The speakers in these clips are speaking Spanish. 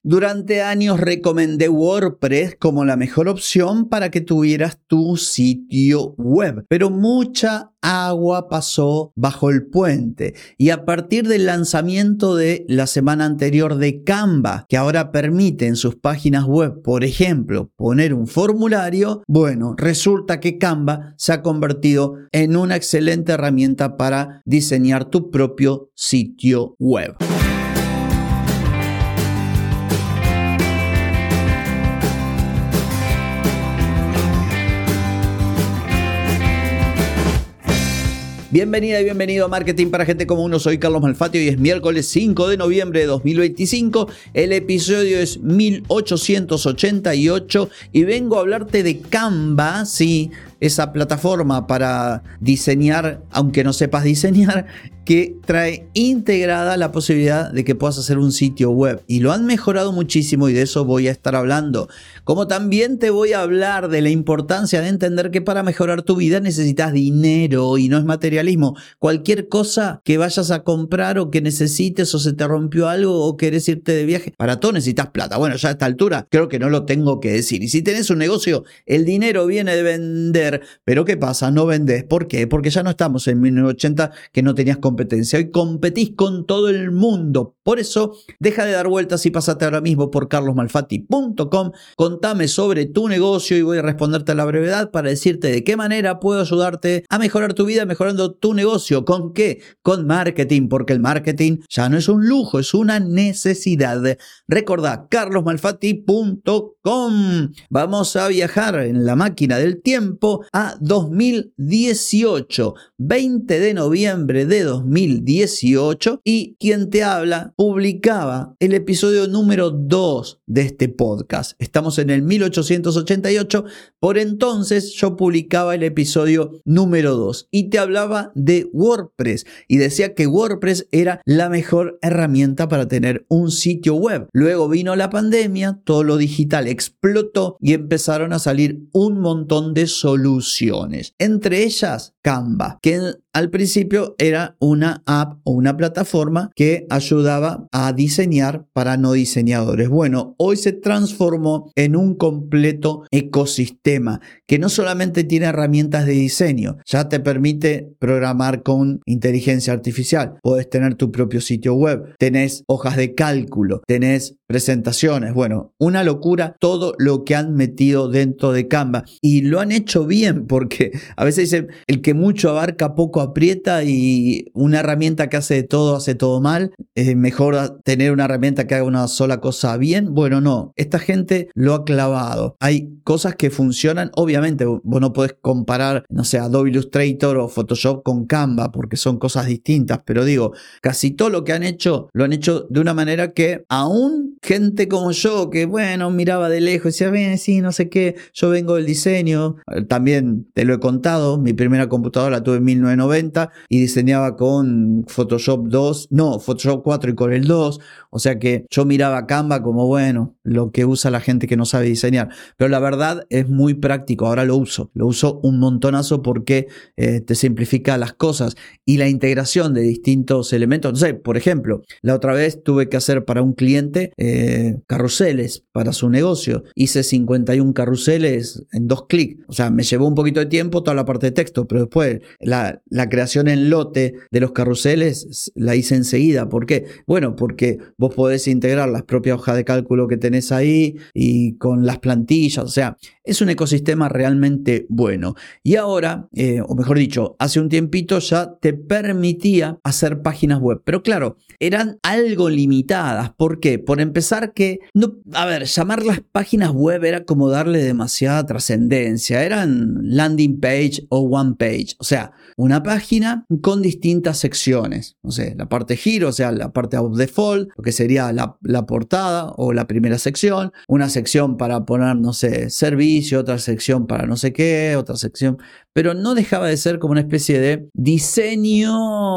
Durante años recomendé WordPress como la mejor opción para que tuvieras tu sitio web, pero mucha agua pasó bajo el puente y a partir del lanzamiento de la semana anterior de Canva, que ahora permite en sus páginas web, por ejemplo, poner un formulario, bueno, resulta que Canva se ha convertido en una excelente herramienta para diseñar tu propio sitio web. Bienvenida y bienvenido a Marketing para Gente Como Uno. Soy Carlos Malfatti. Hoy es miércoles 5 de noviembre de 2025. El episodio es 1888 y vengo a hablarte de Canva, sí, esa plataforma para diseñar, aunque no sepas diseñar, que trae integrada la posibilidad de que puedas hacer un sitio web. Y lo han mejorado muchísimo y de eso voy a estar hablando. Como también te voy a hablar de la importancia de entender que para mejorar tu vida necesitas dinero y no es materialismo. Cualquier cosa que vayas a comprar o que necesites o se te rompió algo o querés irte de viaje, para todo necesitas plata. Bueno, ya a esta altura creo que no lo tengo que decir. Y si tenés un negocio, el dinero viene de vender. Pero ¿qué pasa? No vendés. ¿Por qué? Porque ya no estamos en 1980 que no tenías competencia. Hoy competís con todo el mundo. Por eso, deja de dar vueltas y pásate ahora mismo por carlosmalfatti.com. Contame sobre tu negocio y voy a responderte a la brevedad para decirte de qué manera puedo ayudarte a mejorar tu vida mejorando tu negocio. ¿Con qué? Con marketing, porque el marketing ya no es un lujo, es una necesidad. Recordá, carlosmalfatti.com. Vamos a viajar en la máquina del tiempo a 2018, 20 de noviembre de 2018, y quien te habla publicaba el episodio número 2 de este podcast. Estamos en el 1888, por entonces yo publicaba el episodio número 2 y te hablaba de WordPress y decía que WordPress era la mejor herramienta para tener un sitio web. Luego vino la pandemia, todo lo digital explotó y empezaron a salir un montón de soluciones, entre ellas Canva, que al principio era una app o una plataforma que ayudaba a diseñar para no diseñadores. Bueno, hoy se transformó en un completo ecosistema que no solamente tiene herramientas de diseño, ya te permite programar con inteligencia artificial, puedes tener tu propio sitio web, tenés hojas de cálculo, tenés presentaciones, bueno, una locura todo lo que han metido dentro de Canva y lo han hecho bien porque a veces dicen el que mucho abarca poco aprieta y una herramienta que hace todo mal, es mejor tener una herramienta que haga una sola cosa bien. Bueno, no, esta gente lo ha clavado. Hay cosas que funcionan, obviamente vos no podés comparar, no sé, Adobe Illustrator o Photoshop con Canva porque son cosas distintas, pero digo, casi todo lo que han hecho, lo han hecho de una manera que aún gente como yo, que bueno, miraba de lejos y decía, bien, sí, no sé qué, yo vengo del diseño, también te lo he contado, mi primera computadora la tuve en 1990 y diseñaba con Photoshop 4 y con el 2, o sea que yo miraba Canva como, bueno, lo que usa la gente que no sabe diseñar, pero la verdad es muy práctico, ahora lo uso un montonazo porque te simplifica las cosas y la integración de distintos elementos, no sé, por ejemplo, la otra vez tuve que hacer para un cliente carruseles para su negocio, hice 51 carruseles en 2 clics, o sea, me llevó un poquito de tiempo toda la parte de texto, pero después la creación en lote de los carruseles la hice enseguida. ¿Por qué? Bueno, porque vos podés integrar las propias hojas de cálculo que tenés ahí y con las plantillas, o sea, es un ecosistema realmente bueno. Y ahora, o mejor dicho, hace un tiempito ya te permitía hacer páginas web, pero claro, eran algo limitadas. ¿Por qué? Por empezar que, no, llamar las páginas web era como darle demasiada trascendencia, eran landing page o one page, o sea, una página con distintas secciones, no sé, la parte giro, o sea, la parte of default, lo que sería la portada o la primera sección, una sección para poner, no sé, servicio, otra sección para no sé qué, otra sección pero no dejaba de ser como una especie de diseño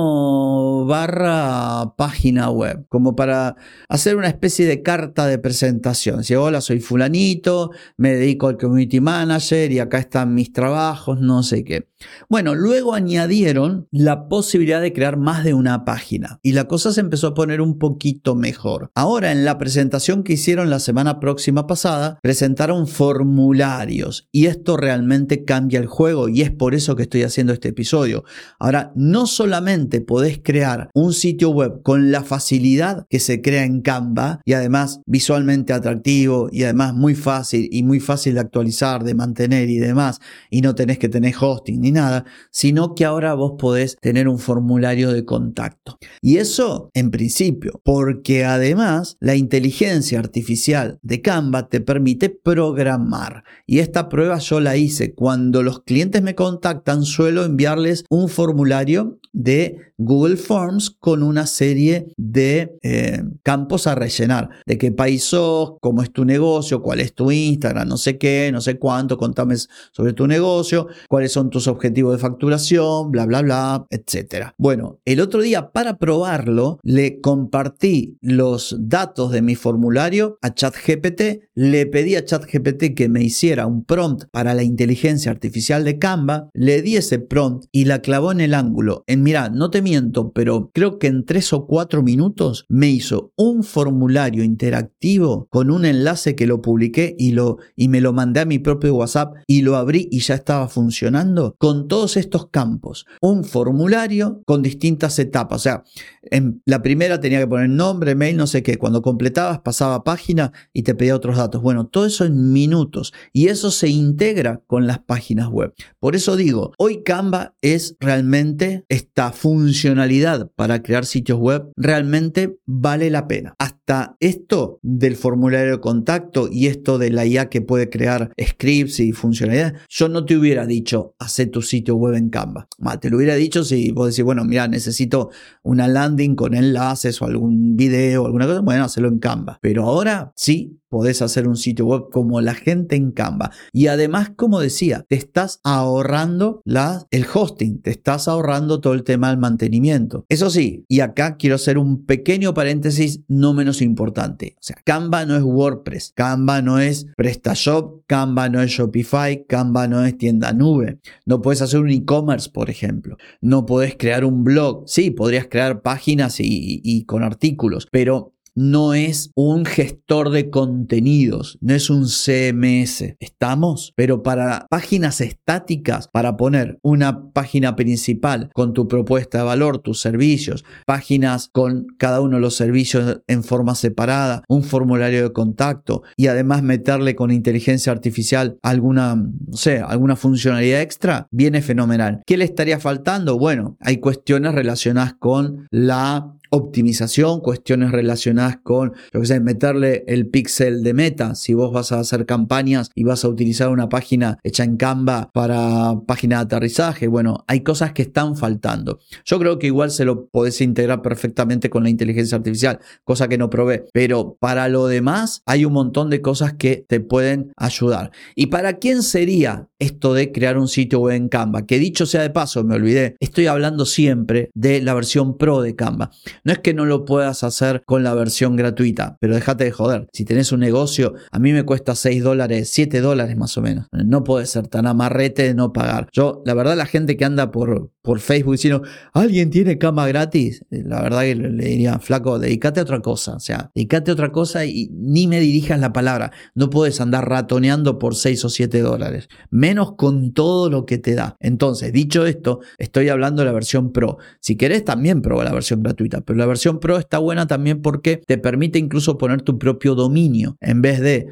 / página web, como para hacer una especie de carta de presentación. Si hola, soy fulanito, me dedico al community manager y acá están mis trabajos, no sé qué. Bueno, luego añadieron la posibilidad de crear más de una página y la cosa se empezó a poner un poquito mejor. Ahora, en la presentación que hicieron la semana próxima pasada, presentaron formularios y esto realmente cambia el juego y es por eso que estoy haciendo este episodio. Ahora, no solamente podés crear un sitio web con la facilidad que se crea en Canva y además visualmente atractivo y además muy fácil de actualizar, de mantener y demás, y no tenés que tener hosting ni nada, sino que ahora vos podés tener un formulario de contacto. Y eso en principio, porque además la inteligencia artificial de Canva te permite programar. Y esta prueba yo la hice. Cuando los clientes me contactan, suelo enviarles un formulario de Google Forms con una serie de campos a rellenar. De qué país sos, cómo es tu negocio, cuál es tu Instagram, no sé qué, no sé cuánto, contame sobre tu negocio, cuáles son tus objetivos de facturación, bla, bla, bla, etc. Bueno, el otro día para probarlo le compartí los datos de mi formulario a ChatGPT, le pedí a ChatGPT que me hiciera un prompt para la inteligencia artificial de Canva, le di ese prompt y la clavó en el ángulo. Mira, no te miento, pero creo que en 3 o 4 minutos me hizo un formulario interactivo con un enlace que lo publiqué y me lo mandé a mi propio WhatsApp y lo abrí y ya estaba funcionando con todos estos campos. Un formulario con distintas etapas. O sea, en la primera tenía que poner nombre, mail, no sé qué. Cuando completabas pasaba página y te pedía otros datos. Bueno, todo eso en minutos y eso se integra con las páginas web. Por eso digo, hoy Canva es realmente esta funcionalidad para crear sitios web, realmente vale la pena. Hasta esto del formulario de contacto y esto de la IA que puede crear scripts y funcionalidades, yo no te hubiera dicho hacer tu sitio web en Canva. Te lo hubiera dicho si vos decís, bueno, mira, necesito una landing con enlaces o algún video o alguna cosa, bueno, hacerlo en Canva. Pero ahora sí podés hacer un sitio web como la gente en Canva. Y además, como decía, te estás ahorrando el hosting, te estás ahorrando todo el tema del mantenimiento. Eso sí, y acá quiero hacer un pequeño paréntesis no menos importante. O sea, Canva no es WordPress, Canva no es PrestaShop, Canva no es Shopify, Canva no es tienda nube. No puedes hacer un e-commerce, por ejemplo. No podés crear un blog. Sí, podrías crear páginas y con artículos, pero no es un gestor de contenidos, no es un CMS, ¿estamos? Pero para páginas estáticas, para poner una página principal con tu propuesta de valor, tus servicios, páginas con cada uno de los servicios en forma separada, un formulario de contacto y además meterle con inteligencia artificial alguna funcionalidad extra, viene fenomenal. ¿Qué le estaría faltando? Bueno, hay cuestiones relacionadas con la optimización, cuestiones relacionadas con, meterle el píxel de meta. Si vos vas a hacer campañas y vas a utilizar una página hecha en Canva para página de aterrizaje, bueno, hay cosas que están faltando. Yo creo que igual se lo podés integrar perfectamente con la inteligencia artificial, cosa que no probé, pero para lo demás hay un montón de cosas que te pueden ayudar. ¿Y para quién sería esto de crear un sitio web en Canva? Que dicho sea de paso, me olvidé, estoy hablando siempre de la versión Pro de Canva. No es que no lo puedas hacer con la versión gratuita, pero déjate de joder. Si tenés un negocio, a mí me cuesta $6, $7 más o menos. No podés ser tan amarrete de no pagar. Yo, la verdad, la gente que anda por Facebook diciendo, ¿alguien tiene Canva gratis? La verdad que le diría, flaco, dedícate a otra cosa. O sea, dedícate a otra cosa y ni me dirijas la palabra. No podés andar ratoneando por $6 o $7. Menos con todo lo que te da. Entonces, dicho esto, estoy hablando de la versión Pro. Si querés, también prueba la versión gratuita. Pero la versión Pro está buena también porque te permite incluso poner tu propio dominio. En vez de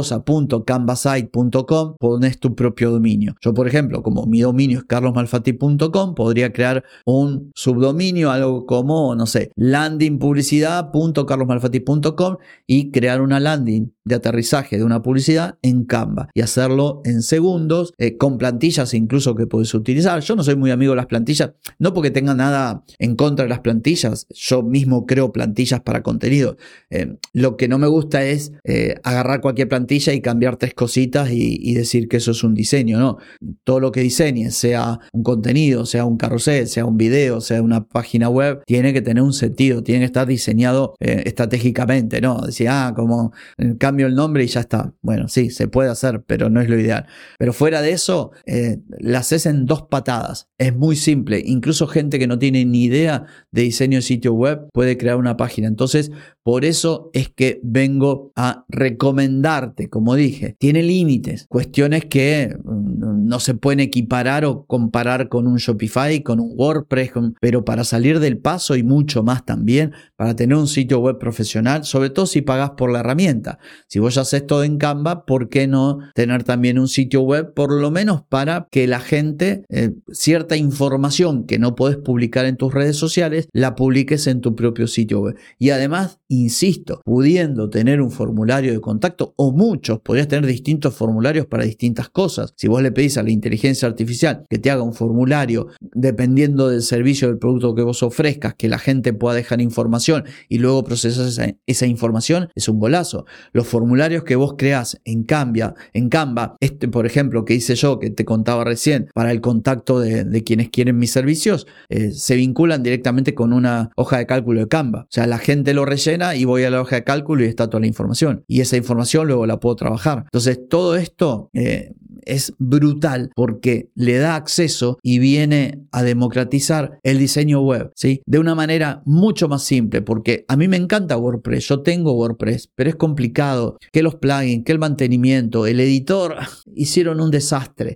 talcosa.canvasite.com, pones tu propio dominio. Yo, por ejemplo, como mi dominio es carlosmalfatti.com, podría crear un subdominio, algo como, no sé, landingpublicidad.carlosmalfatti.com y crear una landing de aterrizaje de una publicidad en Canva y hacerlo en segundos, con plantillas incluso que puedes utilizar. Yo no soy muy amigo de las plantillas, no porque tenga nada en contra de las plantillas, yo mismo creo plantillas para contenido. Lo que no me gusta es agarrar cualquier plantilla y cambiar 3 cositas y decir que eso es un diseño, ¿no? Todo lo que diseñes, sea un contenido, sea un carrusel, sea un video, sea una página web, tiene que tener un sentido, tiene que estar diseñado estratégicamente, ¿no? Decir, como cambio el nombre y ya está. Bueno, sí, se puede hacer, pero no es lo ideal. Pero fuera de eso, la haces en 2 patadas. Es muy simple. Incluso gente que no tiene ni idea de diseño de sitio web puede crear una página. Entonces, por eso es que vengo a recomendarte, como dije, tiene límites, cuestiones que no se pueden equiparar o comparar con un Shopify, con un WordPress, pero para salir del paso y mucho más también, para tener un sitio web profesional, sobre todo si pagas por la herramienta. Si vos ya haces todo en Canva, ¿por qué no tener también un sitio web? Por lo menos para que la gente, cierta información que no podés publicar en tus redes sociales, la publiques en tu propio sitio web. Y además, insisto, pudiendo tener un formulario de contacto o muchos, podrías tener distintos formularios para distintas cosas. Si vos le pedís a la inteligencia artificial que te haga un formulario dependiendo del servicio del producto que vos ofrezcas, que la gente pueda dejar información y luego procesas esa información, es un golazo. Los formularios que vos creás en Canva, por ejemplo, que hice yo, que te contaba recién, para el contacto de quienes quieren mis servicios, se vinculan directamente con una hoja de cálculo de Canva. O sea, la gente lo rellena y voy a la hoja de cálculo y está toda la información. Y esa información luego la puedo trabajar. Entonces, todo esto es brutal porque le da acceso y viene a democratizar el diseño web, ¿sí? De una manera mucho más simple, porque a mí me encanta WordPress, yo tengo WordPress, pero es complicado, que los plugins, que el mantenimiento, el editor hicieron un desastre.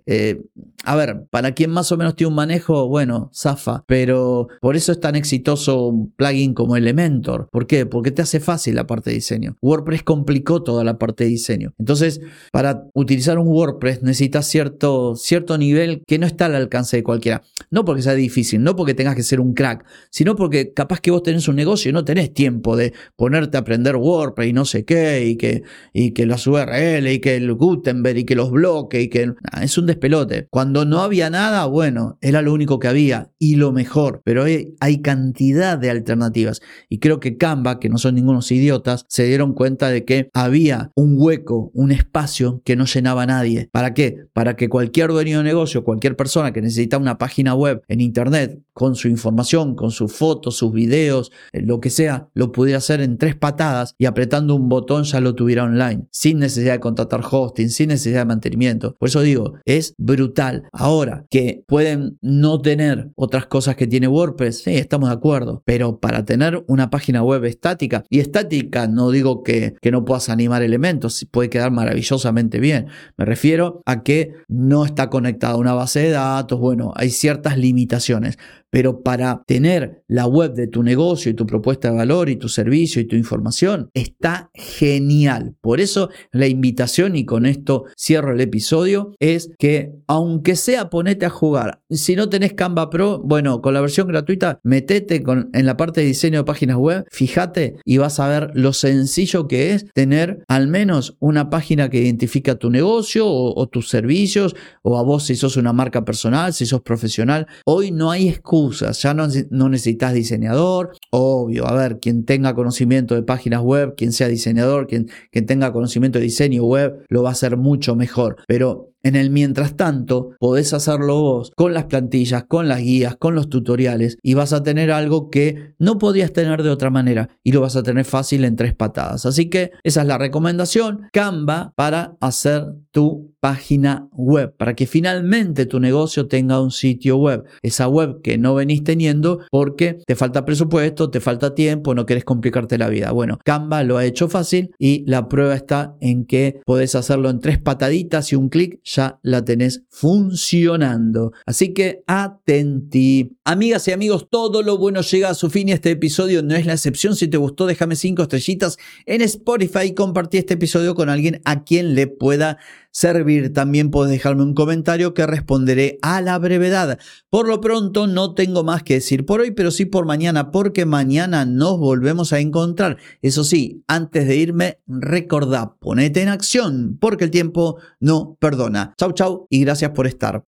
A ver, para quien más o menos tiene un manejo, bueno, zafa, pero por eso es tan exitoso un plugin como Elementor. ¿Por qué? Porque te hace fácil la parte de diseño. WordPress complicó toda la parte de diseño. Entonces, para utilizar un WordPress necesitas cierto nivel que no está al alcance de cualquiera. No porque sea difícil, no porque tengas que ser un crack, sino porque capaz que vos tenés un negocio y no tenés tiempo de ponerte a aprender WordPress y no sé qué, y que las URL, y que el Gutenberg, y que los bloques, y que es un despelote. Cuando no había nada, bueno, era lo único que había y lo mejor, pero hay cantidad de alternativas y creo que Canva, que no son ningunos idiotas, se dieron cuenta de que había un hueco, un espacio que no llenaba nadie. ¿Para qué? Para que cualquier dueño de negocio, cualquier persona que necesita una página web en internet con su información, con sus fotos, sus videos, lo que sea, lo pudiera hacer en 3 patadas y apretando un botón ya lo tuviera online, sin necesidad de contratar hosting, sin necesidad de mantenimiento. Por eso digo, es brutal. Ahora, que pueden no tener otras cosas que tiene WordPress, sí, estamos de acuerdo, pero para tener una página web estática, y estática no digo que no puedas animar elementos, puede quedar maravillosamente bien. Me refiero a que no está conectada a una base de datos, bueno, hay ciertas limitaciones. Pero para tener la web de tu negocio y tu propuesta de valor y tu servicio y tu información, está genial. Por eso la invitación, y con esto cierro el episodio, es que aunque sea ponete a jugar. Si no tenés Canva Pro, bueno, con la versión gratuita, metete en la parte de diseño de páginas web, fíjate y vas a ver lo sencillo que es tener al menos una página que identifica tu negocio o tus servicios, o a vos si sos una marca personal, si sos profesional. Hoy no hay excusa. Ya no necesitas diseñador, obvio, a ver, quien tenga conocimiento de páginas web, quien sea diseñador, quien tenga conocimiento de diseño web, lo va a hacer mucho mejor, pero en el mientras tanto, podés hacerlo vos con las plantillas, con las guías, con los tutoriales y vas a tener algo que no podías tener de otra manera y lo vas a tener fácil en 3 patadas. Así que esa es la recomendación, Canva para hacer tu página web, para que finalmente tu negocio tenga un sitio web. Esa web que no venís teniendo porque te falta presupuesto, te falta tiempo, no querés complicarte la vida. Bueno, Canva lo ha hecho fácil y la prueba está en que podés hacerlo en 3 pataditas y un clic ya la tenés funcionando. Así que atenti. Amigas y amigos, todo lo bueno llega a su fin y este episodio no es la excepción. Si te gustó, déjame 5 estrellitas en Spotify y compartí este episodio con alguien a quien le pueda servir. También puedes dejarme un comentario que responderé a la brevedad. Por lo pronto no tengo más que decir por hoy, pero sí por mañana, porque mañana nos volvemos a encontrar. Eso sí, antes de irme, recordá, ponete en acción, porque el tiempo no perdona. Chau, chau y gracias por estar.